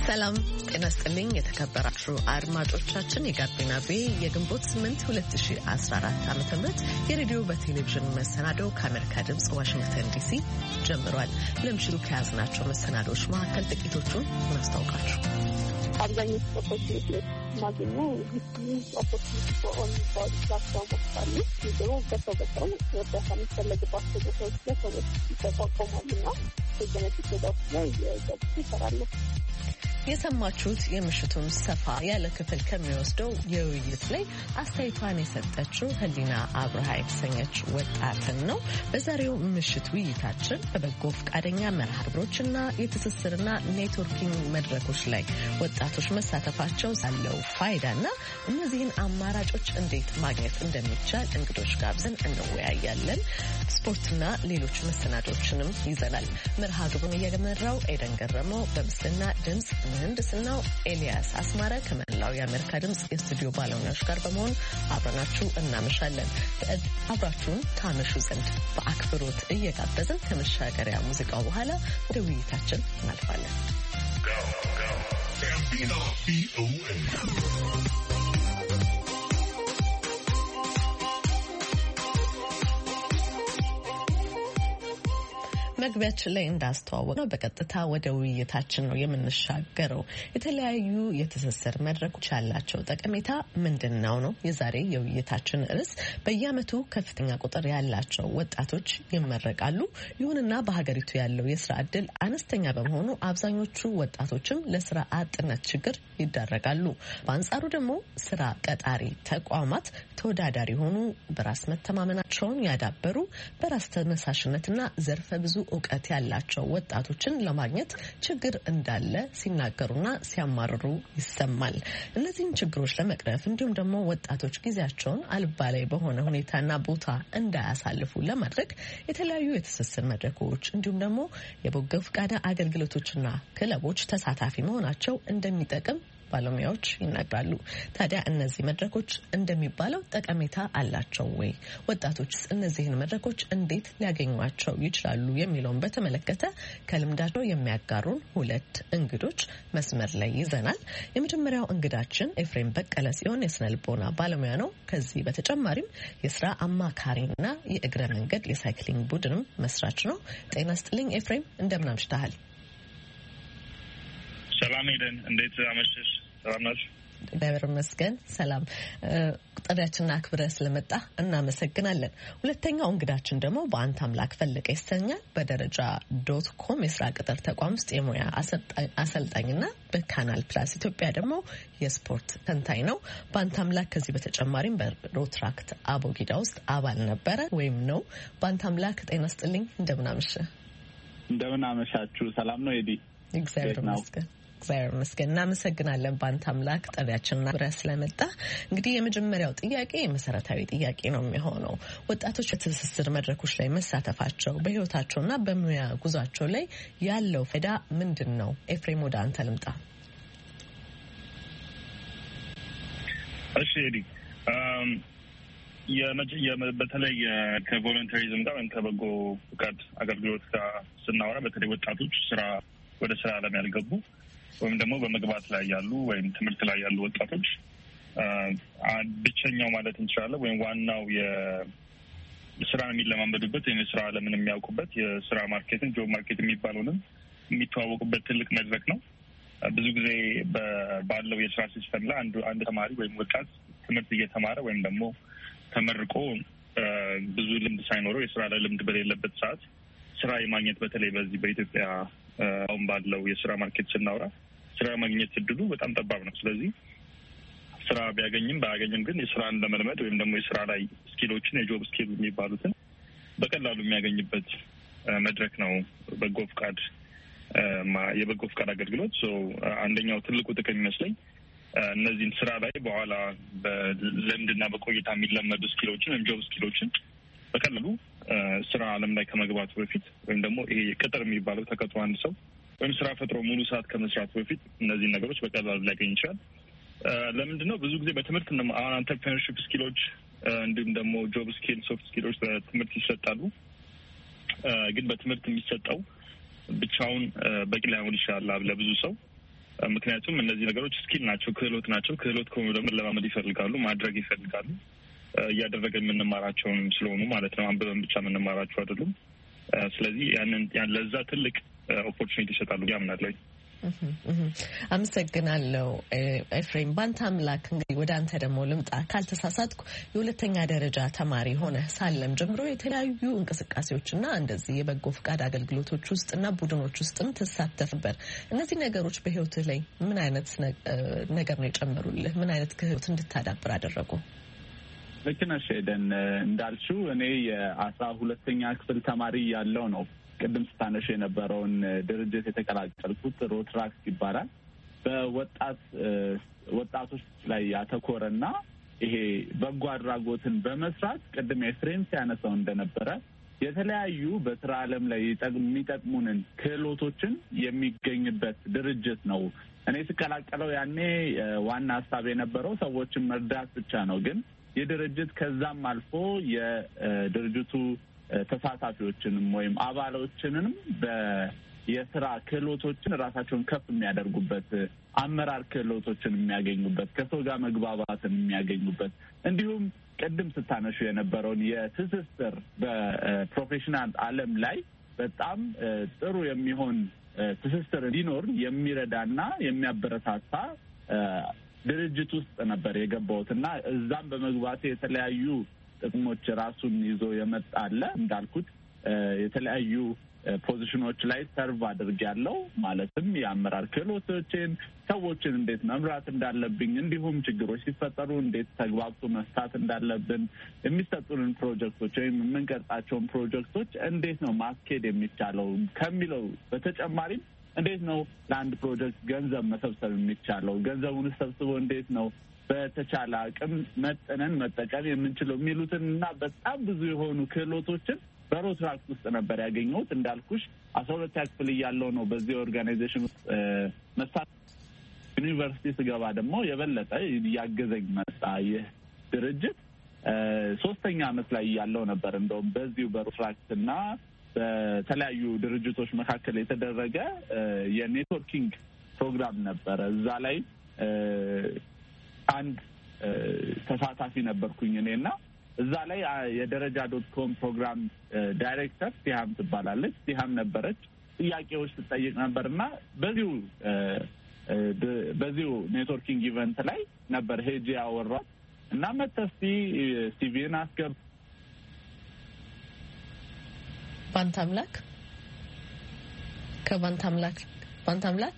ሰላም ጤና ይስጥልኝ የተከበራችሁ አድማጮቻችን የጋቢና ቤ የግንቦት 8 2014 ዓ.ም የሬዲዮ በቴሌቪዥን መሰናዶው ከአሜሪካ ድምጽ ዋሽንግተን ዲሲ ጀምሯል። ለምሽቱ ከያዝናቸው መሰናዶዎች መካከል ጥቂቶቹን እናስታውቃችሁ። አብዛኛው ኦፖርቹኒቲ ማግኘው ኦፖርቹኒቲ ኦን ፕላትፎርሞች አሉ። ደግሞ በሰው እርዳታ የሚፈለግባቸው ቦታዎች ላይ ሰዎች ይጠቋቋማሉና በጀነቲክ ወዳዎች ላይ ገብቶ ይሰራሉ። የሰማችሁት የምሽቱን ሰፋ ያለ ክፍል ከሚወስደው የውይይት ላይ አስተያየቷን የሰጠችው ህሊና አብርሃ የተሰኘች ወጣትን ነው። በዛሬው ምሽት ውይይታችን በበጎ ፈቃደኛ መርሃ ግብሮችና የትስስርና ኔትወርኪንግ መድረኮች ላይ ወጣቶች መሳተፋቸው ሳለው ፋይዳና እነዚህን አማራጮች እንዴት ማግኘት እንደሚቻል እንግዶች ጋብዘን እንወያያለን። ስፖርትና ሌሎች መሰናዶችንም ይዘናል። መርሃ ግብሩን እየመራው ኤደን ገረመው፣ በምስልና ድምጽ ምህንድስናው ኤልያስ አስማረ ከመላው የአሜሪካ ድምጽ የስቱዲዮ ባለሙያዎች ጋር በመሆን አብረናችሁ እናመሻለን። አብራችሁን ታመሹ ዘንድ በአክብሮት እየጋበዝን ከመሻገሪያ ሙዚቃው በኋላ ወደ ውይይታችን እናልፋለን። መግቢያችን ላይ እንዳስተዋወቅ ነው በቀጥታ ወደ ውይይታችን ነው የምንሻገረው። የተለያዩ የትስስር መድረኮች ያላቸው ጠቀሜታ ምንድነው ነው የዛሬ የውይይታችን ርዕስ። በየዓመቱ ከፍተኛ ቁጥር ያላቸው ወጣቶች ይመረቃሉ። ይሁንና በሀገሪቱ ያለው የስራ ዕድል አነስተኛ በመሆኑ አብዛኞቹ ወጣቶችም ለስራ አጥነት ችግር ይዳረጋሉ። በአንጻሩ ደግሞ ስራ ቀጣሪ ተቋማት ተወዳዳሪ ሆኑ በራስ መተማመናቸውን ያዳበሩ በራስ ተነሳሽነትና ዘርፈ ብዙ እውቀት ያላቸው ወጣቶችን ለማግኘት ችግር እንዳለ ሲናገሩና ሲያማርሩ ይሰማል። እነዚህን ችግሮች ለመቅረፍ እንዲሁም ደግሞ ወጣቶች ጊዜያቸውን አልባሌ በሆነ ሁኔታና ቦታ እንዳያሳልፉ ለማድረግ የተለያዩ የትስስር መድረኮች እንዲሁም ደግሞ የበጎ ፈቃድ አገልግሎቶችና ክለቦች ተሳታፊ መሆናቸው እንደሚጠቅም ባለሙያዎች ይናገራሉ። ታዲያ እነዚህ መድረኮች እንደሚባለው ጠቀሜታ አላቸው ወይ? ወጣቶችስ እነዚህን መድረኮች እንዴት ሊያገኟቸው ይችላሉ? የሚለውን በተመለከተ ከልምዳቸው የሚያጋሩን ሁለት እንግዶች መስመር ላይ ይዘናል። የመጀመሪያው እንግዳችን ኤፍሬም በቀለ ሲሆን የስነ ልቦና ባለሙያ ነው። ከዚህ በተጨማሪም የስራ አማካሪና የእግረ መንገድ የሳይክሊንግ ቡድንም መስራች ነው። ጤና ይስጥልኝ ኤፍሬም፣ እንደምን አምሽተሃል? ሰላም ሄደን፣ እንዴት አመሸሽ? ሰላም ናችሁ? እግዚአብሔር ይመስገን ሰላም። ጥሪያችንን አክብረህ ስለመጣ እናመሰግናለን። ሁለተኛው እንግዳችን ደግሞ በአንተ አምላክ ፈለቀ ይሰኛል። በደረጃ.com የስራ ቅጥር ተቋም ውስጥ የሙያ አሰልጣኝና በካናል ፕላስ ኢትዮጵያ ደግሞ የስፖርት ተንታኝ ነው። በአንተ አምላክ ከዚህ በተጨማሪም በሮትራክት አቦጊዳ ውስጥ አባል ነበረ ወይም ነው። በአንተ አምላክ ጤና ይስጥልኝ፣ እንደምን አመሸህ? እንደምን አመሻችሁ? ሰላም ነው ኤዲ? እግዚአብሔር ይመስገን። እግዚአብሔር ይመስገን። እናመሰግናለን በአንተ አምላክ ጥሪያችንን አክብረህ ስለመጣ። እንግዲህ የመጀመሪያው ጥያቄ መሰረታዊ ጥያቄ ነው የሚሆነው። ወጣቶች በትስስር መድረኮች ላይ መሳተፋቸው በህይወታቸውና በሙያ ጉዟቸው ላይ ያለው ፋይዳ ምንድን ነው? ኤፍሬም ወደ አንተ ልምጣ። እሺ ኤዲ፣ በተለይ ከቮለንተሪዝም ጋር ወይም ከበጎ ፈቃድ አገልግሎት ጋር ስናወራ በተለይ ወጣቶች ወደ ስራ ዓለም ያልገቡ ወይም ደግሞ በመግባት ላይ ያሉ ወይም ትምህርት ላይ ያሉ ወጣቶች ብቸኛው ማለት እንችላለን ወይም ዋናው የስራ የሚለማመዱበት ወይም የስራ ዓለምን የሚያውቁበት የስራ ማርኬትን ጆብ ማርኬት የሚባለውንም የሚተዋወቁበት ትልቅ መድረክ ነው። ብዙ ጊዜ ባለው የስራ ሲስተም ላይ አንድ ተማሪ ወይም ወጣት ትምህርት እየተማረ ወይም ደግሞ ተመርቆ ብዙ ልምድ ሳይኖረው የስራ ላይ ልምድ በሌለበት ሰዓት ስራ የማግኘት በተለይ በዚህ በኢትዮጵያ አሁን ባለው የስራ ማርኬት ስናወራ ስራ ማግኘት እድሉ በጣም ጠባብ ነው። ስለዚህ ስራ ቢያገኝም ባያገኝም ግን የስራን ለመልመድ ወይም ደግሞ የስራ ላይ ስኪሎችን የጆብ ስኪል የሚባሉትን በቀላሉ የሚያገኝበት መድረክ ነው የበጎ ፈቃድ አገልግሎት። አንደኛው ትልቁ ጥቅም ይመስለኝ እነዚህን ስራ ላይ በኋላ በልምድና በቆይታ የሚለመዱ ስኪሎችን ወይም ጆብ ስኪሎችን በቀላሉ ስራ ዓለም ላይ ከመግባቱ በፊት ወይም ደግሞ ይሄ ቅጥር የሚባለው ተቀጥሮ አንድ ሰው ወይም ስራ ፈጥሮ ሙሉ ሰዓት ከመስራቱ በፊት እነዚህን ነገሮች በቀላሉ ሊያገኝ ይችላል። ለምንድን ነው ብዙ ጊዜ በትምህርት አሁን አንተርፕረነርሺፕ ስኪሎች እንዲሁም ደግሞ ጆብ ስኪል፣ ሶፍት ስኪሎች በትምህርት ይሰጣሉ። ግን በትምህርት የሚሰጠው ብቻውን በቂ ላይሆን ይችላል ለብዙ ሰው። ምክንያቱም እነዚህ ነገሮች ስኪል ናቸው፣ ክህሎት ናቸው። ክህሎት ከሆኑ ደግሞ ለማመድ ይፈልጋሉ፣ ማድረግ ይፈልጋሉ። እያደረገን የምንማራቸውን ስለሆኑ ማለት ነው። አንብበን ብቻ የምንማራቸው አይደሉም። ስለዚህ ለዛ ትልቅ ኦፖርቹኒቲ ይሰጣሉ ያምናለሁ። አመሰግናለሁ ኤፍሬም። ባንተ አምላክ እንግዲህ ወደ አንተ ደግሞ ልምጣ። ካልተሳሳትኩ የሁለተኛ ደረጃ ተማሪ ሆነ ሳለም ጀምሮ የተለያዩ እንቅስቃሴዎችና እንደዚህ የበጎ ፍቃድ አገልግሎቶች ውስጥና ቡድኖች ውስጥም ትሳተፍ ነበር። እነዚህ ነገሮች በህይወትህ ላይ ምን አይነት ነገር ነው የጨመሩልህ? ምን አይነት ክህሎት እንድታዳብር አደረጉ? ልክ ነሽ ሄደን እንዳልሽው እኔ የ12ኛ ክፍል ተማሪ ያለው ነው ቅድም ስታነሽ የነበረውን ድርጅት የተቀላቀልኩት። ሮትራክስ ይባላል። በወጣቶች ላይ ያተኮረና ይሄ በጎ አድራጎትን በመስራት ቅድም ኤፍሬም ሲያነሳው እንደነበረ የተለያዩ በስራ ዓለም ላይ የሚጠቅሙንን ክህሎቶችን የሚገኝበት ድርጅት ነው። እኔ ስቀላቀለው ያኔ ዋና ሀሳብ የነበረው ሰዎችን መርዳት ብቻ ነው። ግን የድርጅት ከዛም አልፎ የድርጅቱ ተሳታፊዎችንም ወይም አባሎችንም የስራ ክህሎቶችን ራሳቸውን ከፍ የሚያደርጉበት፣ አመራር ክህሎቶችን የሚያገኙበት፣ ከሰው ጋር መግባባትን የሚያገኙበት እንዲሁም ቅድም ስታነሹ የነበረውን የትስስር በፕሮፌሽናል ዓለም ላይ በጣም ጥሩ የሚሆን ትስስር እንዲኖር የሚረዳና የሚያበረታታ ድርጅት ውስጥ ነበር የገባሁት እና እዛም በመግባቴ የተለያዩ ጥቅሞች ራሱን ይዞ የመጣለ እንዳልኩት የተለያዩ ፖዚሽኖች ላይ ሰርቭ አድርጌያለሁ። ማለትም የአመራር ክህሎቶችን፣ ሰዎችን እንዴት መምራት እንዳለብኝ፣ እንዲሁም ችግሮች ሲፈጠሩ እንዴት ተግባብቶ መፍታት እንዳለብን፣ የሚሰጡንን ፕሮጀክቶች ወይም የምንቀርጻቸውን ፕሮጀክቶች እንዴት ነው ማስኬድ የሚቻለው ከሚለው በተጨማሪም እንዴት ነው ለአንድ ፕሮጀክት ገንዘብ መሰብሰብ የሚቻለው፣ ገንዘቡን ሰብስቦ እንዴት ነው በተቻለ አቅም መጠነን መጠቀም የምንችለው የሚሉትን እና በጣም ብዙ የሆኑ ክህሎቶችን በሮትራክስ ውስጥ ነበር ያገኘሁት። እንዳልኩሽ 12ኛ ክፍል እያለሁ ነው በዚህ ኦርጋናይዜሽን ውስጥ መስራት። ዩኒቨርሲቲ ስገባ ደግሞ የበለጠ እያገዘኝ መጣ ይህ ድርጅት። 3ኛ ዓመት ላይ እያለሁ ነበር እንደውም በዚሁ በሮትራክስ እና በተለያዩ ድርጅቶች መካከል የተደረገ የኔትወርኪንግ ፕሮግራም ነበረ። እዛ ላይ አንድ ተሳታፊ ነበርኩኝ እኔና እዛ ላይ የደረጃ.com ፕሮግራም ዳይሬክተር ሲሃም ትባላለች። ሲሃም ነበረች። ጥያቄዎች ትጠይቅ ነበርና በዚሁ ኔትወርኪንግ ኢቨንት ላይ ነበር ሄጄ ያወራሁት እና መተስቲ ሲቪን አስገብ ባንታምላክ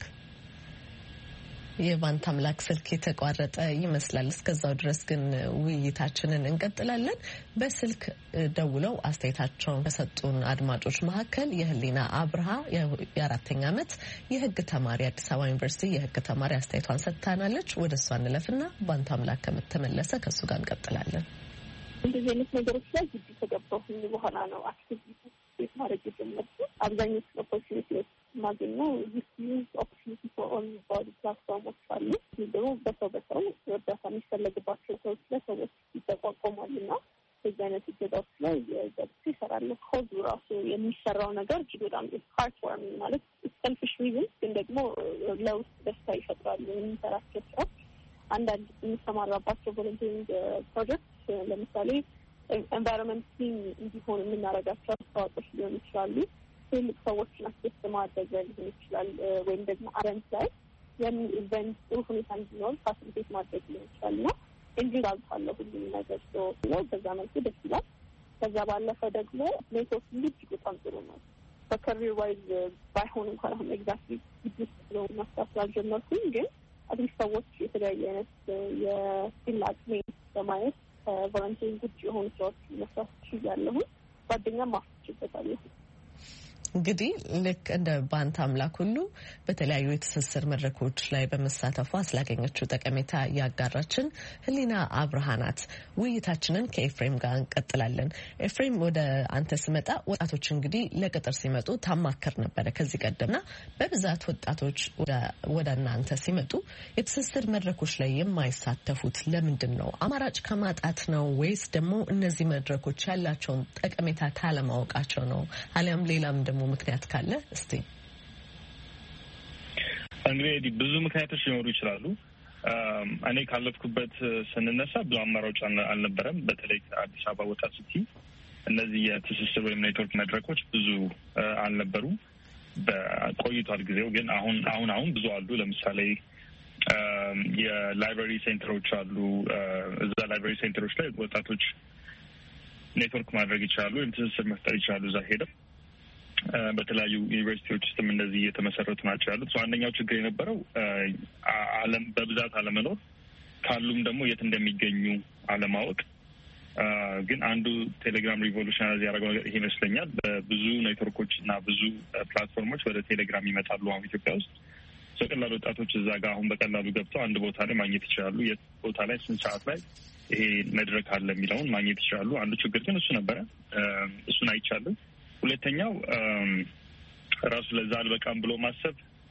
የባንታምላክ ስልክ የተቋረጠ ይመስላል። እስከዛው ድረስ ግን ውይይታችንን እንቀጥላለን። በስልክ ደውለው አስተያየታቸውን ከሰጡን አድማጮች መካከል የህሊና አብርሃ የ4ኛ ዓመት የህግ ተማሪ አዲስ አበባ ዩኒቨርሲቲ የህግ ተማሪ አስተያየቷን ሰጥታናለች። ወደ እሷ እንለፍና ባንታምላክ ከምትመለሰ ከእሱ ጋር እንቀጥላለን። እንደዚህ አይነት ነገሮች ላይ ግቢ ከገባሁኝ በኋላ ነው አክቲቪቲ ማድረግ የጀመርኩት። አብዛኞቹ ኦፖርቹኒቲዎች ማገኘው ዩዝ ኦፖርቹኒቲ ፎር ኦል የሚባሉ ፕላትፎርሞች አሉ። ይህ ደግሞ በሰው እርዳታ የሚፈለግባቸው ሰዎች ለሰዎች ይጠቋቋማሉና በዚህ አይነት እገዛዎች ላይ ገብቼ ይሰራለሁ። ኮዙ ራሱ የሚሰራው ነገር እጅግ በጣም ሃርት ዋርሚንግ ማለት ሰልፊሽ ሪዝን ግን ደግሞ ለውስጥ ደስታ ይፈጥራሉ። የሚሰራቸው ስራዎች አንዳንድ የሚሰማራባቸው ቮለንቲሪንግ ፕሮጀክት ለምሳሌ ኤንቫይሮንመንት ክሊን እንዲሆን የምናደርጋቸው አስተዋጽኦች ሊሆኑ ይችላሉ። ትልቅ ሰዎችን አስደስት ማድረግ ሊሆን ይችላል። ወይም ደግሞ አረንት ላይ ኢቨንት ጥሩ ሁኔታ እንዲኖር ፋሲሊቴት ማድረግ ሊሆን ይችላል እና ኢንጂራል ካለ ሁሉም ነገር ነው። በዛ መልኩ ደስ ይላል። ከዛ ባለፈ ደግሞ ኔትወርክ እጅግ በጣም ጥሩ ነው። በከሪር ዋይዝ ባይሆን እንኳን አሁን ኤግዛክትሊ ግድስ ነው ማስታት ስላልጀመርኩኝ ግን አትሊስት ሰዎች የተለያዩ አይነት የስኪል አቅሜ በማየት ከቮለንቲሪንግ ውጭ የሆኑ ስራዎች መስራት ችያለሁኝ። ጓደኛም ማፍችበታለሁ። እንግዲህ ልክ እንደ ባንታምላክ ሁሉ በተለያዩ የትስስር መድረኮች ላይ በመሳተፏ ስላገኘችው ጠቀሜታ ያጋራችን ህሊና አብርሃ ናት። ውይይታችንን ከኤፍሬም ጋር እንቀጥላለን። ኤፍሬም ወደ አንተ ስመጣ ወጣቶች እንግዲህ ለቅጥር ሲመጡ ታማከር ነበረ ከዚህ ቀደምና በብዛት ወጣቶች ወደ እናንተ ሲመጡ የትስስር መድረኮች ላይ የማይሳተፉት ለምንድን ነው? አማራጭ ከማጣት ነው ወይስ ደግሞ እነዚህ መድረኮች ያላቸውን ጠቀሜታ ካለማወቃቸው ነው? አሊያም ሌላም ደግሞ ምክንያት ካለ እስቲ። እንግዲህ ብዙ ምክንያቶች ሊኖሩ ይችላሉ። እኔ ካለፍኩበት ስንነሳ ብዙ አማራጭ አልነበረም። በተለይ ከአዲስ አበባ ወጣ ስትይ እነዚህ የትስስር ወይም ኔትወርክ መድረኮች ብዙ አልነበሩም። በቆይቷል ጊዜው ግን አሁን ብዙ አሉ። ለምሳሌ የላይብራሪ ሴንተሮች አሉ። እዛ ላይብራሪ ሴንተሮች ላይ ወጣቶች ኔትወርክ ማድረግ ይችላሉ ወይም ትስስር መፍጠር ይችላሉ። እዛ ሄደው በተለያዩ ዩኒቨርሲቲዎች ውስጥም እንደዚህ እየተመሰረቱ ናቸው ያሉት። አንደኛው ችግር የነበረው በብዛት አለመኖር፣ ካሉም ደግሞ የት እንደሚገኙ አለማወቅ። ግን አንዱ ቴሌግራም ሪቮሉሽናይዝ ያደረገው ነገር ይሄ ይመስለኛል። በብዙ ኔትወርኮች እና ብዙ ፕላትፎርሞች ወደ ቴሌግራም ይመጣሉ አሁን ኢትዮጵያ ውስጥ። በቀላሉ ወጣቶች እዛ ጋር አሁን በቀላሉ ገብተው አንድ ቦታ ላይ ማግኘት ይችላሉ። የት ቦታ ላይ ስንት ሰዓት ላይ ይሄ መድረክ አለ የሚለውን ማግኘት ይችላሉ። አንዱ ችግር ግን እሱ ነበረ። እሱን አይቻልም። ሁለተኛው ራሱ ለዛ አልበቃም ብሎ ማሰብ፣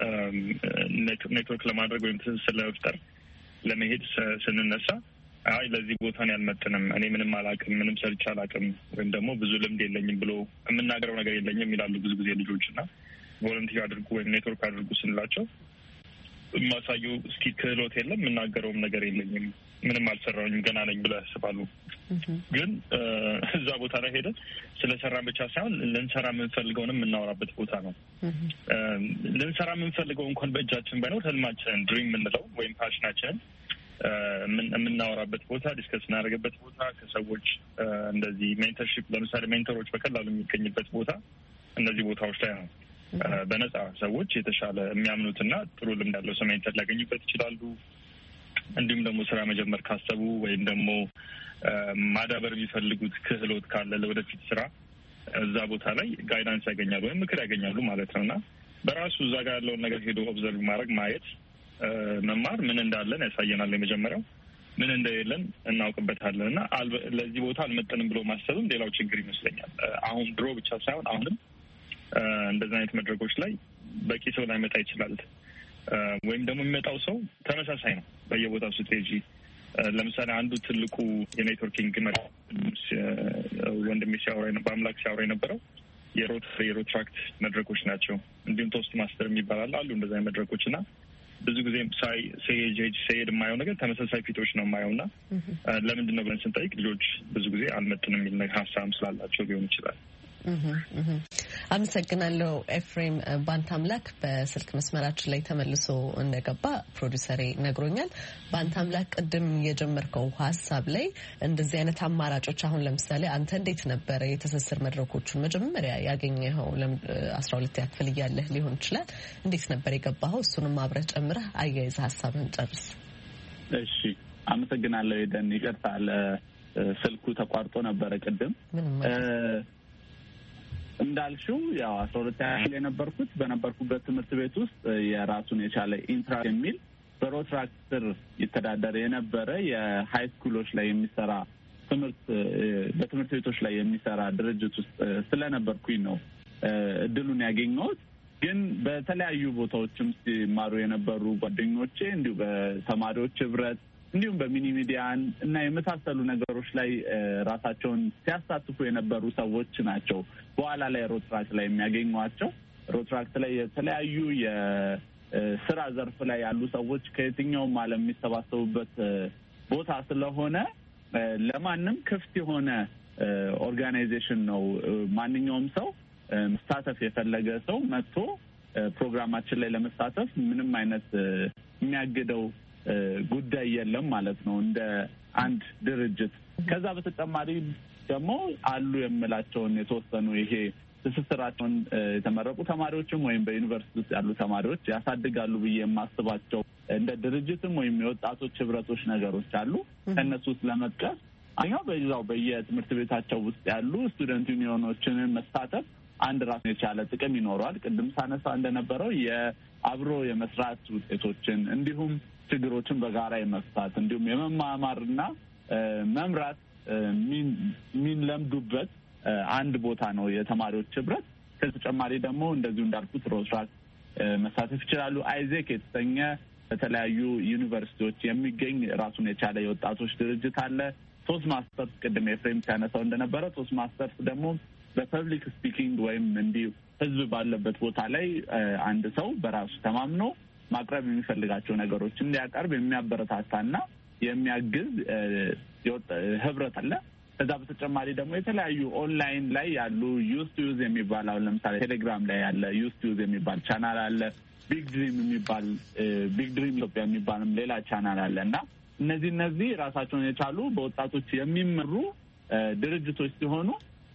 ኔትወርክ ለማድረግ ወይም ትስስር ለመፍጠር ለመሄድ ስንነሳ አይ ለዚህ ቦታን ያልመጥንም፣ እኔ ምንም አላውቅም፣ ምንም ሰርቼ አላውቅም፣ ወይም ደግሞ ብዙ ልምድ የለኝም ብሎ የምናገረው ነገር የለኝም ይላሉ ብዙ ጊዜ ልጆች እና ቮለንቲር አድርጉ ወይም ኔትወርክ አድርጉ ስንላቸው የማሳዩ እስኪ ክህሎት የለም፣ የምናገረውም ነገር የለኝም፣ ምንም አልሰራሁኝም፣ ገና ነኝ ብለው ያስባሉ። ግን እዛ ቦታ ላይ ሄደን ስለሰራን ብቻ ሳይሆን ልንሰራ የምንፈልገውንም የምናወራበት ቦታ ነው። ልንሰራ የምንፈልገው እንኳን በእጃችን ባይኖር ህልማችንን ድሪም የምንለው ወይም ፓሽናችንን የምናወራበት ቦታ፣ ዲስከስ እናደርግበት ቦታ፣ ከሰዎች እንደዚህ ሜንተርሺፕ ለምሳሌ ሜንተሮች በቀላሉ የሚገኝበት ቦታ እነዚህ ቦታዎች ላይ ነው። በነጻ ሰዎች የተሻለ የሚያምኑትና ጥሩ ልምድ ያለው ሰው ሜንተር ሊያገኙበት ይችላሉ። እንዲሁም ደግሞ ስራ መጀመር ካሰቡ ወይም ደግሞ ማዳበር የሚፈልጉት ክህሎት ካለ ለወደፊት ስራ እዛ ቦታ ላይ ጋይዳንስ ያገኛሉ ወይም ምክር ያገኛሉ ማለት ነው እና በራሱ እዛ ጋር ያለውን ነገር ሄዶ ኦብዘርቭ ማድረግ ማየት መማር ምን እንዳለን ያሳየናል። የመጀመሪያው ምን እንደሌለን እናውቅበታለን እና ለዚህ ቦታ አልመጠንም ብሎ ማሰብም ሌላው ችግር ይመስለኛል። አሁን ድሮ ብቻ ሳይሆን አሁንም እንደዚህ አይነት መድረኮች ላይ በቂ ሰው ላይመጣ ይችላል። ወይም ደግሞ የሚመጣው ሰው ተመሳሳይ ነው በየቦታው ስትሄጂ። ለምሳሌ አንዱ ትልቁ የኔትወርኪንግ ወንድሜ በአምላክ ሲያወራ የነበረው የሮትራክት መድረኮች ናቸው። እንዲሁም ቶስት ማስተር የሚባላል አሉ እንደዚህ አይነት መድረኮች እና ብዙ ጊዜ ሰሄድ የማየው ነገር ተመሳሳይ ፊቶች ነው የማየው እና ለምንድን ነው ብለን ስንጠይቅ ልጆች ብዙ ጊዜ አልመጥንም የሚል ሀሳብ ስላላቸው ሊሆን ይችላል። አመሰግናለሁ። ኤፍሬም ባንታምላክ በስልክ መስመራችን ላይ ተመልሶ እንደገባ ፕሮዲውሰሬ ነግሮኛል። ባንታምላክ ቅድም የጀመርከው ሀሳብ ላይ እንደዚህ አይነት አማራጮች አሁን ለምሳሌ አንተ እንዴት ነበረ የትስስር መድረኮቹን መጀመሪያ ያገኘኸው? 12ኛ ክፍል እያለህ ሊሆን ይችላል። እንዴት ነበር የገባኸው? እሱንም አብረህ ጨምረህ አያይዘህ ሀሳብህን ጨርስ። እሺ፣ አመሰግናለሁ። ሄደን ይቅርታል፣ ስልኩ ተቋርጦ ነበረ ቅድም። እንዳልሽው ያው 12ኛ ክፍል የነበርኩት በነበርኩበት ትምህርት ቤት ውስጥ የራሱን የቻለ ኢንትራ የሚል በሮትራክት ስር ይተዳደር የነበረ የሀይ ስኩሎች ላይ የሚሰራ በትምህርት ቤቶች ላይ የሚሰራ ድርጅት ውስጥ ስለነበርኩኝ ነው እድሉን ያገኘሁት። ግን በተለያዩ ቦታዎችም ሲማሩ የነበሩ ጓደኞቼ እንዲሁ በተማሪዎች ህብረት እንዲሁም በሚኒ ሚዲያን እና የመሳሰሉ ነገሮች ላይ ራሳቸውን ሲያሳትፉ የነበሩ ሰዎች ናቸው በኋላ ላይ ሮትራክት ላይ የሚያገኟቸው። ሮትራክት ላይ የተለያዩ የስራ ዘርፍ ላይ ያሉ ሰዎች ከየትኛውም ዓለም የሚሰባሰቡበት ቦታ ስለሆነ ለማንም ክፍት የሆነ ኦርጋናይዜሽን ነው። ማንኛውም ሰው መሳተፍ የፈለገ ሰው መጥቶ ፕሮግራማችን ላይ ለመሳተፍ ምንም አይነት የሚያግደው ጉዳይ የለም ማለት ነው እንደ አንድ ድርጅት። ከዛ በተጨማሪ ደግሞ አሉ የምላቸውን የተወሰኑ ይሄ ትስስራቸውን የተመረቁ ተማሪዎችም ወይም በዩኒቨርሲቲ ውስጥ ያሉ ተማሪዎች ያሳድጋሉ ብዬ የማስባቸው እንደ ድርጅትም ወይም የወጣቶች ህብረቶች ነገሮች አሉ። ከእነሱ ውስጥ ለመጥቀስ አንደኛው በዛው በየትምህርት ቤታቸው ውስጥ ያሉ ስቱደንት ዩኒዮኖችን መሳተፍ አንድ ራሱን የቻለ ጥቅም ይኖረዋል። ቅድም ሳነሳ እንደነበረው የአብሮ የመስራት ውጤቶችን እንዲሁም ችግሮችን በጋራ የመፍታት እንዲሁም የመማማርና መምራት የሚለምዱበት አንድ ቦታ ነው የተማሪዎች ህብረት። ከተጨማሪ ደግሞ እንደዚሁ እንዳልኩት ሮትራክት መሳተፍ ይችላሉ። አይዜክ የተሰኘ በተለያዩ ዩኒቨርሲቲዎች የሚገኝ ራሱን የቻለ የወጣቶች ድርጅት አለ። ቶስት ማስተርስ ቅድም ኤፍሬም ሲያነሳው እንደነበረ ቶስት ማስተርስ ደግሞ በፐብሊክ ስፒኪንግ ወይም እንዲሁ ህዝብ ባለበት ቦታ ላይ አንድ ሰው በራሱ ተማምኖ ማቅረብ የሚፈልጋቸው ነገሮች እንዲያቀርብ የሚያበረታታና የሚያግዝ ህብረት አለ። ከዛ በተጨማሪ ደግሞ የተለያዩ ኦንላይን ላይ ያሉ ዩዝ የሚባለው ለምሳሌ ቴሌግራም ላይ ያለ ዩዝ የሚባል ቻናል አለ። ቢግ ድሪም ኢትዮጵያ የሚባልም ሌላ ቻናል አለ እና እነዚህ ራሳቸውን የቻሉ በወጣቶች የሚመሩ ድርጅቶች ሲሆኑ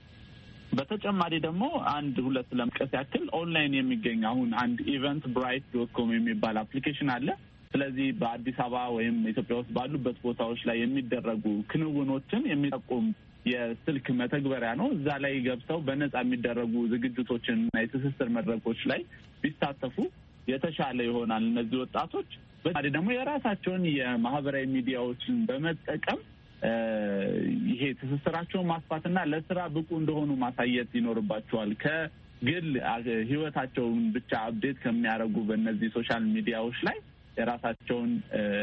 በተጨማሪ ደግሞ አንድ ሁለት ለመጥቀስ ያክል ኦንላይን የሚገኝ አሁን አንድ eventbrite.com የሚባል አፕሊኬሽን አለ። ስለዚህ በአዲስ አበባ ወይም ኢትዮጵያ ውስጥ ባሉበት ቦታዎች ላይ የሚደረጉ ክንውኖችን የሚጠቁም የስልክ መተግበሪያ ነው። እዛ ላይ ገብተው በነጻ የሚደረጉ ዝግጅቶችን እና የትስስር መድረኮች ላይ ቢሳተፉ የተሻለ ይሆናል። እነዚህ ወጣቶች በተለይ ደግሞ የራሳቸውን የማህበራዊ ሚዲያዎችን በመጠቀም ይሄ ትስስራቸውን ማስፋትና ለስራ ብቁ እንደሆኑ ማሳየት ይኖርባቸዋል። ከግል ህይወታቸውን ብቻ አፕዴት ከሚያደርጉ በእነዚህ ሶሻል ሚዲያዎች ላይ የራሳቸውን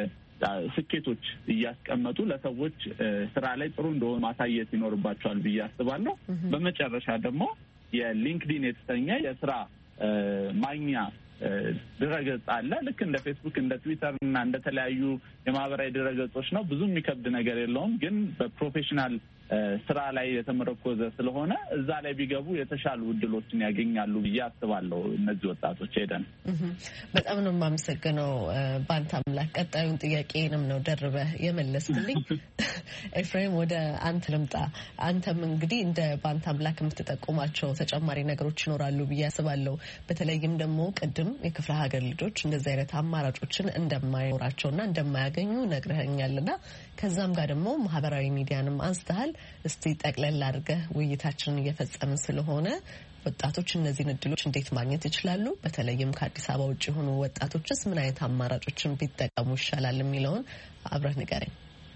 ስኬቶች እያስቀመጡ ለሰዎች ስራ ላይ ጥሩ እንደሆኑ ማሳየት ይኖርባቸዋል ብዬ አስባለሁ። በመጨረሻ ደግሞ የሊንክዲን የተሰኘ የስራ ማግኛ ድረገጽ አለ። ልክ እንደ ፌስቡክ፣ እንደ ትዊተር እና እንደተለያዩ የማህበራዊ ድረገጾች ነው። ብዙ የሚከብድ ነገር የለውም። ግን በፕሮፌሽናል ስራ ላይ የተመረኮዘ ስለሆነ እዛ ላይ ቢገቡ የተሻሉ እድሎችን ያገኛሉ ብዬ አስባለሁ። እነዚህ ወጣቶች ሄደን በጣም ነው የማመሰግነው። ባንተ አምላክ ቀጣዩን ጥያቄንም ነው ደርበህ የመለስልኝ። ኤፍሬም ወደ አንተ ልምጣ። አንተም እንግዲህ እንደ ባንተ አምላክ የምትጠቁማቸው ተጨማሪ ነገሮች ይኖራሉ ብዬ አስባለሁ። በተለይም ደግሞ ቅድም የክፍለ ሀገር ልጆች እንደዚህ አይነት አማራጮችን እንደማይኖራቸውና እንደማያገኙ ነግረኸኛልና ከዛም ጋር ደግሞ ማህበራዊ ሚዲያንም አንስተሃል። እስቲ ጠቅለል አድርገህ ውይይታችንን እየፈጸምን ስለሆነ ወጣቶች እነዚህን እድሎች እንዴት ማግኘት ይችላሉ? በተለይም ከአዲስ አበባ ውጭ የሆኑ ወጣቶችስ ምን አይነት አማራጮችን ቢጠቀሙ ይሻላል የሚለውን አብረህ ንገረኝ።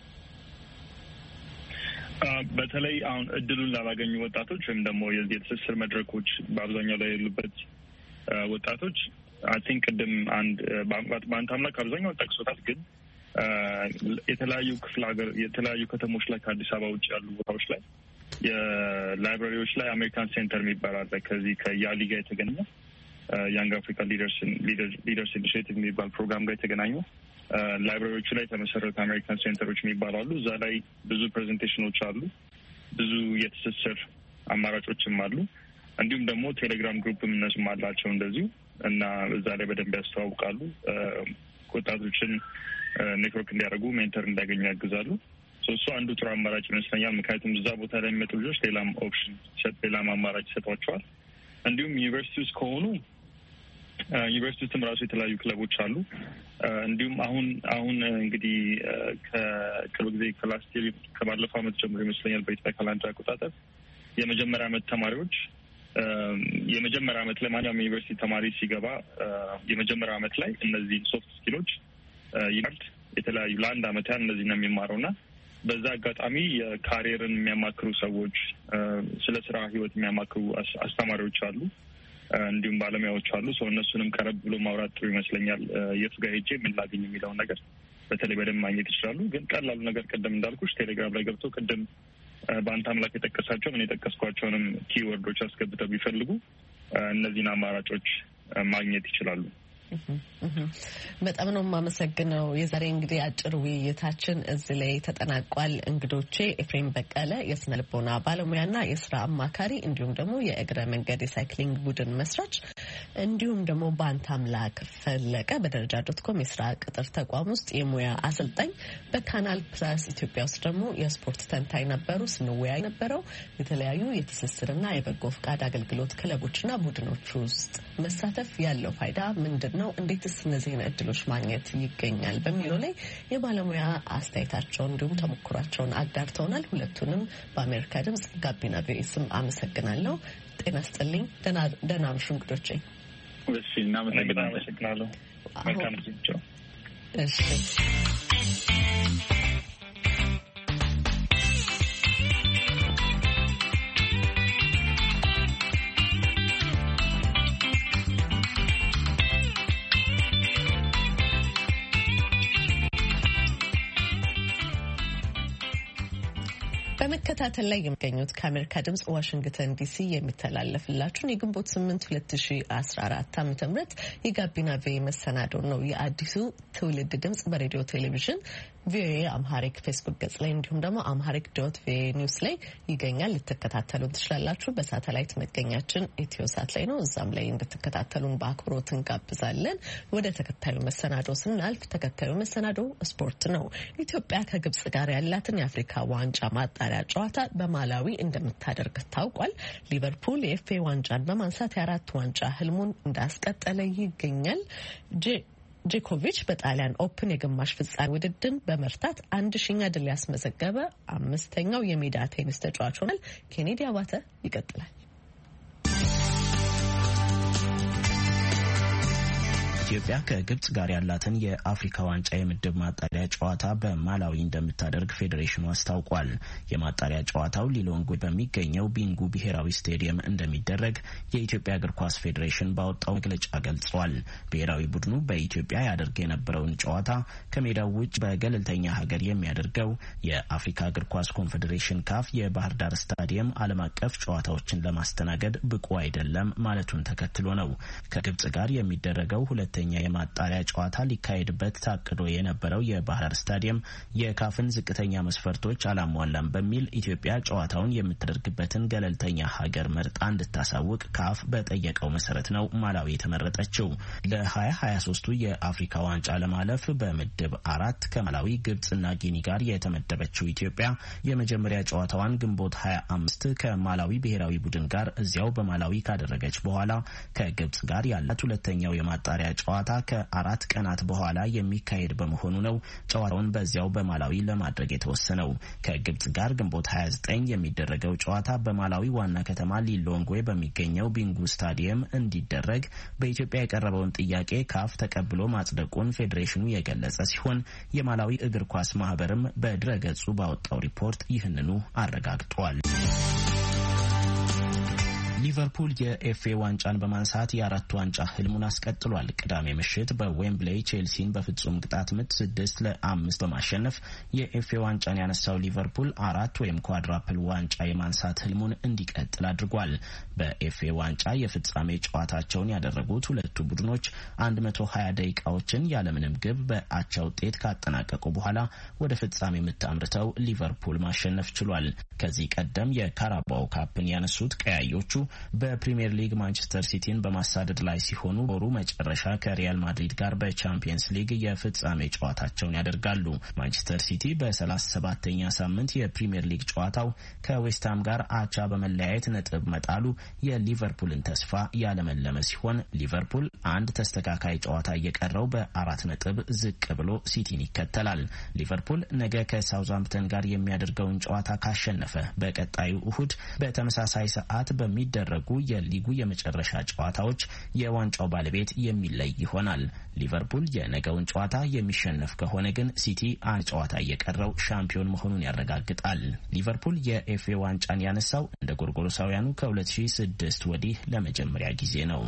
በተለይ አሁን እድሉን ላላገኙ ወጣቶች ወይም ደግሞ የዚህ የትስስር መድረኮች በአብዛኛው ላይ ያሉበት ወጣቶች አይ ቲንክ ቅድም በአንተ አምላክ አብዛኛው ጠቅሶታል። ግን የተለያዩ ክፍለ ሀገር የተለያዩ ከተሞች ላይ ከአዲስ አበባ ውጭ ያሉ ቦታዎች ላይ የላይብራሪዎች ላይ አሜሪካን ሴንተር የሚባል አለ። ከዚህ ከያሊ ጋር የተገናኘ ያንግ አፍሪካ ሊደርስ ኢኒሼቲቭ የሚባል ፕሮግራም ጋር የተገናኙ ላይብራሪዎቹ ላይ የተመሰረቱ አሜሪካን ሴንተሮች የሚባሉ አሉ። እዛ ላይ ብዙ ፕሬዘንቴሽኖች አሉ፣ ብዙ የትስስር አማራጮችም አሉ። እንዲሁም ደግሞ ቴሌግራም ግሩፕም እነሱም አላቸው እንደዚሁ እና እዛ ላይ በደንብ ያስተዋውቃሉ። ወጣቶችን ኔትወርክ እንዲያደርጉ ሜንተር እንዲያገኙ ያግዛሉ። እሱ አንዱ ጥሩ አማራጭ ይመስለኛል። ምክንያቱም እዛ ቦታ ላይ የሚመጡ ልጆች ሌላም ኦፕሽን ሌላም አማራጭ ይሰጧቸዋል። እንዲሁም ዩኒቨርሲቲ ውስጥ ከሆኑ ዩኒቨርሲቲ ውስጥም ራሱ የተለያዩ ክለቦች አሉ። እንዲሁም አሁን እንግዲህ ከቅርብ ጊዜ ከላስት ይር ከባለፈው ዓመት ጀምሮ ይመስለኛል በኢትዮጵያ ካላንደር አቆጣጠር የመጀመሪያ ዓመት ተማሪዎች የመጀመሪያ ዓመት ላይ ማንኛውም ዩኒቨርሲቲ ተማሪ ሲገባ የመጀመሪያ ዓመት ላይ እነዚህ ሶፍት ስኪሎች ይማርት የተለያዩ ለአንድ ዓመት ያህል እነዚህ ነው የሚማረውና በዛ አጋጣሚ የካሪየርን የሚያማክሩ ሰዎች፣ ስለ ስራ ህይወት የሚያማክሩ አስተማሪዎች አሉ፣ እንዲሁም ባለሙያዎች አሉ። ሰው እነሱንም ቀረብ ብሎ ማውራት ጥሩ ይመስለኛል። የቱ ጋር ሄጄ ምን ላገኝ የሚለውን ነገር በተለይ በደንብ ማግኘት ይችላሉ። ግን ቀላሉ ነገር ቅድም እንዳልኩሽ ቴሌግራም ላይ ገብቶ ቅድም በአንተ አምላክ የጠቀሳቸውን እኔ የጠቀስኳቸውንም ኪወርዶች አስገብተው ቢፈልጉ እነዚህን አማራጮች ማግኘት ይችላሉ። በጣም ነው የማመሰግነው። የዛሬ እንግዲህ አጭር ውይይታችን እዚህ ላይ ተጠናቋል። እንግዶቼ ኤፍሬም በቀለ የስነ ልቦና ባለሙያና የስራ አማካሪ እንዲሁም ደግሞ የእግረ መንገድ የሳይክሊንግ ቡድን መስራች እንዲሁም ደግሞ በአንተ አምላክ ፈለቀ በደረጃ .com የስራ ቅጥር ተቋም ውስጥ የሙያ አሰልጣኝ፣ በካናል ፕላስ ኢትዮጵያ ውስጥ ደግሞ የስፖርት ተንታኝ ነበሩ። ስንወያይ ነበረው የተለያዩ የትስስርና የበጎ ፍቃድ አገልግሎት ክለቦችና ቡድኖች ውስጥ መሳተፍ ያለው ፋይዳ ምንድን ነው፣ እንዴትስ እነዚህን እድሎች ማግኘት ይገኛል በሚለው ላይ የባለሙያ አስተያየታቸውን እንዲሁም ተሞክሯቸውን አጋርተውናል። ሁለቱንም በአሜሪካ ድምጽ ጋቢና ቪኦኤ ስም አመሰግናለሁ። ጤና ይስጥልኝ። ደህና ምሹ እንግዶቼ። እሺ፣ እናመሰግናለሁ። መልካም ጊዜ። እሺ። በመከታተል ላይ የሚገኙት ከአሜሪካ ድምጽ ዋሽንግተን ዲሲ የሚተላለፍላችሁን የግንቦት 8 2014 ዓ.ም የጋቢና ቪኦኤ መሰናዶ ነው። የአዲሱ ትውልድ ድምጽ በሬዲዮ ቴሌቪዥን ቪኦኤ አምሃሪክ ፌስቡክ ገጽ ላይ እንዲሁም ደግሞ amharic.voa ኒውስ ላይ ይገኛል። ልትከታተሉን ትችላላችሁ። በሳተላይት መገኛችን ኢትዮሳት ላይ ነው። እዛም ላይ እንድትከታተሉን በአክብሮት እንጋብዛለን። ወደ ተከታዩ መሰናዶ ስናልፍ ተከታዩ መሰናዶ ስፖርት ነው። ኢትዮጵያ ከግብጽ ጋር ያላትን የአፍሪካ ዋንጫ ማጣሪያ ጨዋታ በማላዊ እንደምታደርግ ታውቋል። ሊቨርፑል የኤፍኤ ዋንጫን በማንሳት የአራት ዋንጫ ህልሙን እንዳስቀጠለ ይገኛል። ጆኮቪች በጣሊያን ኦፕን የግማሽ ፍጻሜ ውድድር በመርታት 1000ኛ ድል ያስመዘገበ 5ኛው የሜዳ ቴኒስ ተጫዋች ሆኗል። ኬኔዲ አባተ ይቀጥላል። ኢትዮጵያ ከግብጽ ጋር ያላትን የአፍሪካ ዋንጫ የምድብ ማጣሪያ ጨዋታ በማላዊ እንደምታደርግ ፌዴሬሽኑ አስታውቋል። የማጣሪያ ጨዋታው ሊሎንግዌ በሚገኘው ቢንጉ ብሔራዊ ስቴዲየም እንደሚደረግ የኢትዮጵያ እግር ኳስ ፌዴሬሽን ባወጣው መግለጫ ገልጿል። ብሔራዊ ቡድኑ በኢትዮጵያ ያደርግ የነበረውን ጨዋታ ከሜዳው ውጭ በገለልተኛ ሀገር የሚያደርገው የአፍሪካ እግር ኳስ ኮንፌዴሬሽን ካፍ የባህር ዳር ስታዲየም ዓለም አቀፍ ጨዋታዎችን ለማስተናገድ ብቁ አይደለም ማለቱን ተከትሎ ነው። ከግብጽ ጋር የሚደረገው ሁለተኛ የማጣሪያ ጨዋታ ሊካሄድበት ታቅዶ የነበረው የባህር ስታዲየም የካፍን ዝቅተኛ መስፈርቶች አላሟላም በሚል ኢትዮጵያ ጨዋታውን የምትደርግበትን ገለልተኛ ሀገር መርጣ እንድታሳውቅ ካፍ በጠየቀው መሰረት ነው ማላዊ የተመረጠችው። ለ2023ቱ የአፍሪካ ዋንጫ ለማለፍ በምድብ 4 ከማላዊ፣ ግብጽና ጊኒ ጋር የተመደበችው ኢትዮጵያ የመጀመሪያ ጨዋታዋን ግንቦት 25 ከማላዊ ብሔራዊ ቡድን ጋር እዚያው በማላዊ ካደረገች በኋላ ከግብጽ ጋር ያላት ሁለተኛው የማጣሪያ ጨዋታ ከ4 ቀናት በኋላ የሚካሄድ በመሆኑ ነው ጨዋታውን በዚያው በማላዊ ለማድረግ የተወሰነው። ከግብጽ ጋር ግንቦት 29 የሚደረገው ጨዋታ በማላዊ ዋና ከተማ ሊሎንግዌ በሚገኘው ቢንጉ ስታዲየም እንዲደረግ በኢትዮጵያ የቀረበውን ጥያቄ ካፍ ተቀብሎ ማጽደቁን ፌዴሬሽኑ የገለጸ ሲሆን የማላዊ እግር ኳስ ማህበርም በድረገጹ ባወጣው ሪፖርት ይህንኑ አረጋግጧል። ሊቨርፑል የኤፍኤ ዋንጫን በማንሳት የአራት ዋንጫ ህልሙን አስቀጥሏል። ቅዳሜ ምሽት በዌምብሌይ ቼልሲን በፍጹም ቅጣት ምት 6-5 በማሸነፍ የኤፍኤ ዋንጫን ያነሳው ሊቨርፑል 4 ወይም ኳድራፕል ዋንጫ የማንሳት ህልሙን እንዲቀጥል አድርጓል። በኤፍኤ ዋንጫ የፍጻሜ ጨዋታቸውን ያደረጉት ሁለቱ ቡድኖች 120 ደቂቃዎችን ያለምንም ግብ በአቻ ውጤት ካጠናቀቁ በኋላ ወደ ፍጻሜ ምት አምርተው ሊቨርፑል ማሸነፍ ችሏል። ከዚህ ቀደም የካራባኦ ካፕን ያነሱት ቀያዮቹ በፕሪሚየር ሊግ ማንቸስተር ሲቲን በማሳደድ ላይ ሲሆኑ ወሩ መጨረሻ ከሪያል ማድሪድ ጋር በቻምፒየንስ ሊግ የፍጻሜ ጨዋታቸውን ያደርጋሉ። ማንቸስተር ሲቲ በ37ኛ ሳምንት የፕሪሚየር ሊግ ጨዋታው ከዌስትሃም ጋር አቻ በመለያየት ነጥብ መጣሉ የሊቨርፑልን ተስፋ ያለመለመ ሲሆን ሊቨርፑል አንድ ተስተካካይ ጨዋታ እየቀረው በ4 ነጥብ ዝቅ ብሎ ሲቲን ይከተላል። ሊቨርፑል ነገ ከሳውዛምፕተን ጋር የሚያደርገውን ጨዋታ ካሸነፈ በቀጣዩ እሁድ በተመሳሳይ ሰዓት በሚደረጉ የሊጉ የመጨረሻ ጨዋታዎች የዋንጫው ባለቤት የሚለይ ይሆናል። ሊቨርፑል የነገውን ጨዋታ የሚሸነፍ ከሆነ ግን ሲቲ አንድ ጨዋታ እየቀረው ሻምፒዮን መሆኑን ያረጋግጣል። ሊቨርፑል የኤፍኤ ዋንጫን ያነሳው እንደ ጎርጎሮሳውያኑ ከ2006 ወዲህ ለመጀመሪያ ጊዜ ነው።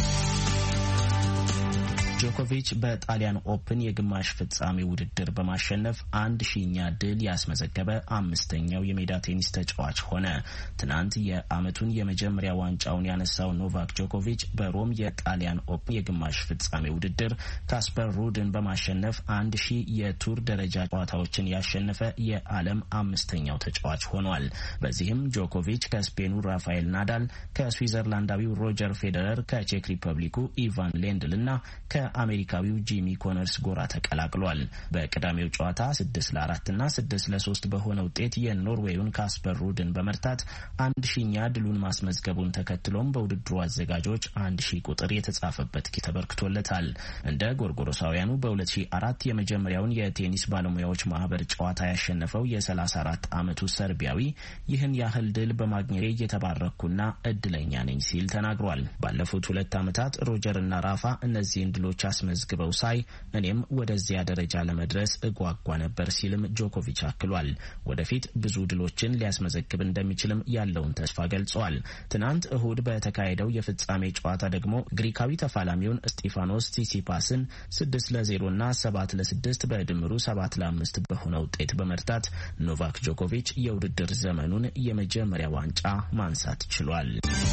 ጆኮቪች በጣሊያን ኦፕን የግማሽ ፍጻሜ ውድድር በማሸነፍ 1000ኛ ድል ያስመዘገበ 5ኛው የሜዳ ቴኒስ ተጫዋች ሆነ። ትናንት የዓመቱን የመጀመሪያ ዋንጫውን ያነሳው ኖቫክ ጆኮቪች በሮም የጣሊያን ኦፕን የግማሽ ፍጻሜ ውድድር ካስፐር ሩድን በማሸነፍ 1000 የቱር ደረጃ ጨዋታዎችን ያሸነፈ የዓለም 5ኛው ተጫዋች ሆኗል። በዚህም ጆኮቪች ከስፔኑ ራፋኤል ናዳል፣ ከስዊዘርላንዳዊው ሮጀር ፌዴረር፣ ከቼክ ሪፐብሊኩ ኢቫን ሌንድል እና ከአሜሪካዊው ጂሚ ኮነርስ ጎራ ተቀላቅሏል። በቅዳሜው ጨዋታ 6-4 እና 6-3 በሆነ ውጤት የኖርዌዩን ካስፐር ሩድን በመርታት 1000ኛ ድሉን ማስመዝገቡን ተከትሎም በውድድሩ አዘጋጆች 1000 ቁጥር የተጻፈበት ኪ ተበርክቶለታል። እንደ ጎርጎሮሳውያኑ በ2004 የመጀመሪያውን የቴኒስ ባለሙያዎች ማህበር ጨዋታ ያሸነፈው የ34 ዓመቱ ሰርቢያዊ ይህን ያህል ድል በማግኘቴ እየተባረኩና እድለኛ ነኝ ሲል ተናግሯል። ባለፉት 2 ዓመታት ሮጀር እና ራፋ እነዚህን ድሎች ነጥቦች አስመዝግበው ሳይ እኔም ወደዚያ ደረጃ ለመድረስ እጓጓ ነበር ሲልም ጆኮቪች አክሏል። ወደፊት ብዙ ድሎችን ሊያስመዘግብ እንደሚችልም ያለውን ተስፋ ገልጿል። ትናንት እሁድ በተካሄደው የፍጻሜ ጨዋታ ደግሞ ግሪካዊ ተፋላሚውን ስቴፋኖስ tsitsipaስን 6-0 እና 7-6 በድምሩ 7-5 በሆነ ውጤት በመርታት ኖቫክ ጆኮቪች የውድድር ዘመኑን የመጀመሪያ ዋንጫ ማንሳት ችሏል።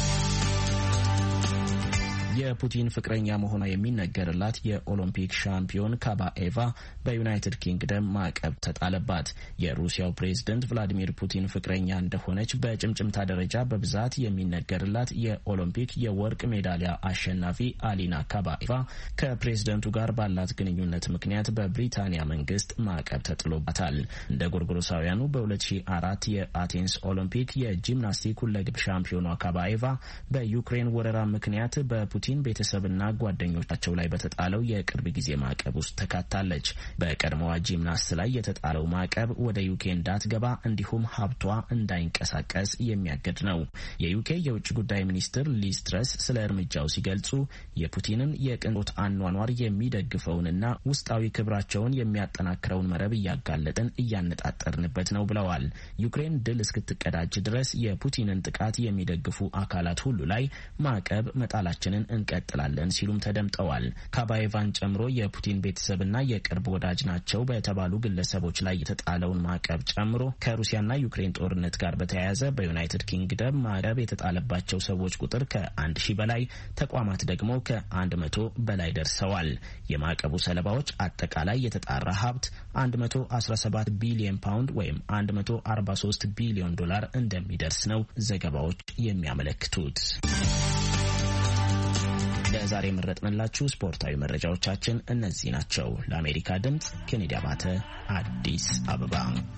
የፑቲን ፍቅረኛ መሆኗ የሚነገርላት የኦሎምፒክ ሻምፒዮን ካባኤቫ በዩናይትድ ኪንግደም ማዕቀብ ተጣለባት። የሩሲያው ፕሬዝደንት ቭላዲሚር ፑቲን ፍቅረኛ እንደሆነች በጭምጭምታ ደረጃ በብዛት የሚነገርላት የኦሎምፒክ የወርቅ ሜዳሊያ አሸናፊ አሊና ካባኤቫ ከፕሬዝደንቱ ጋር ባላት ግንኙነት ምክንያት በብሪታንያ መንግስት ማዕቀብ ተጥሎባታል። እንደ ጎርጎሮሳውያኑ በ2004 የአቴንስ ኦሎምፒክ የጂምናስቲክ ሁለገብ ሻምፒዮኗ ካባኤቫ በዩክሬን ወረራ ምክንያት በፑቲን ቤተሰብና ጓደኞቻቸው ላይ በተጣለው የቅርብ ጊዜ ማዕቀብ ውስጥ ተካታለች። በቀድሞዋ ጂምናስት ላይ የተጣለው ማዕቀብ ወደ ዩኬ እንዳትገባ እንዲሁም ሀብቷ እንዳይንቀሳቀስ የሚያገድ ነው። የዩኬ የውጭ ጉዳይ ሚኒስትር ሊዝ ትረስ ስለ እርምጃው ሲገልጹ የፑቲንን የቅንጦት አኗኗር የሚደግፈውንና ውስጣዊ ክብራቸውን የሚያጠናክረውን መረብ እያጋለጥን እያነጣጠርንበት ነው ብለዋል። ዩክሬን ድል እስክትቀዳጅ ድረስ የፑቲንን ጥቃት የሚደግፉ አካላት ሁሉ ላይ ማዕቀብ መጣላችንን እንቀጥላለን ሲሉም ተደምጠዋል። ካባኤቫን ጨምሮ የፑቲን ቤተሰብና የቅርብ ወዳጅ ናቸው በተባሉ ግለሰቦች ላይ የተጣለውን ማዕቀብ ጨምሮ ከሩሲያና ዩክሬን ጦርነት ጋር በተያያዘ በዩናይትድ ኪንግደም ማዕቀብ የተጣለባቸው ሰዎች ቁጥር ከ1000 በላይ፣ ተቋማት ደግሞ ከ100 በላይ ደርሰዋል። የማዕቀቡ ሰለባዎች አጠቃላይ የተጣራ ሀብት 117 ቢሊዮን ፓውንድ ወይም 143 ቢሊዮን ዶላር እንደሚደርስ ነው ዘገባዎች የሚያመለክቱት። ለዛሬ የመረጥንላችሁ ስፖርታዊ መረጃዎቻችን እነዚህ ናቸው። ለአሜሪካ ድምጽ ኬኔዲ አባተ፣ አዲስ አበባ።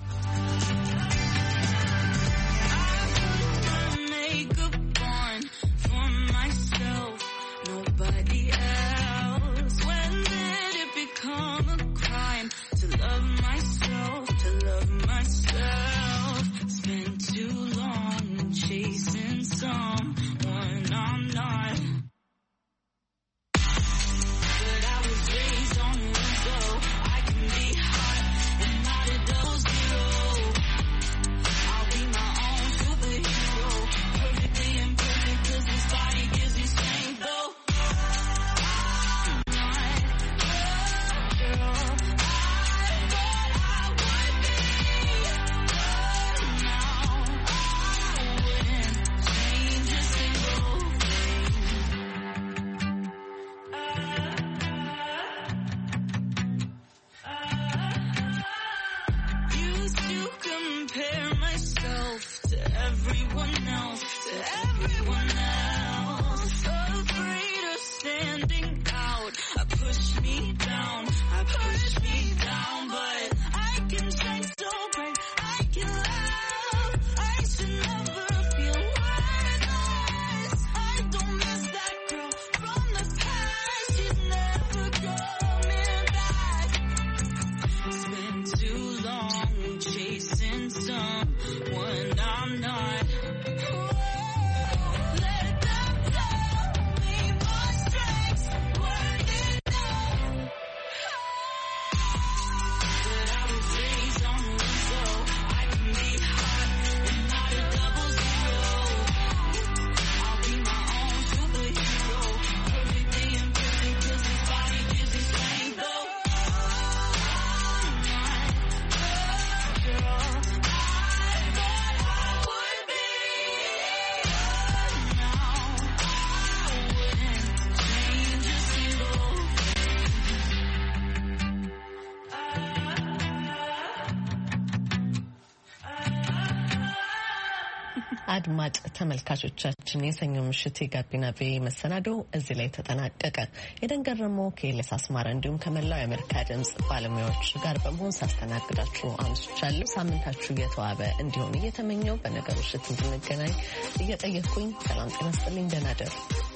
አድማጭ ተመልካቾቻችን የሰኞ ምሽት የጋቢና ቤ መሰናዶ እዚህ ላይ ተጠናቀቀ። የደንገረመው ከኤልያስ አስማረ እንዲሁም ከመላው የአሜሪካ ድምጽ ባለሙያዎች ጋር በመሆን ሳስተናግዳችሁ አምሽቻለሁ። ሳምንታችሁ የተዋበ እንዲሆን እየተመኘው በነገሮች እንድንገናኝ እየጠየቅኩኝ ሰላም ጤና ይስጥልኝ። ደህና እደሩ።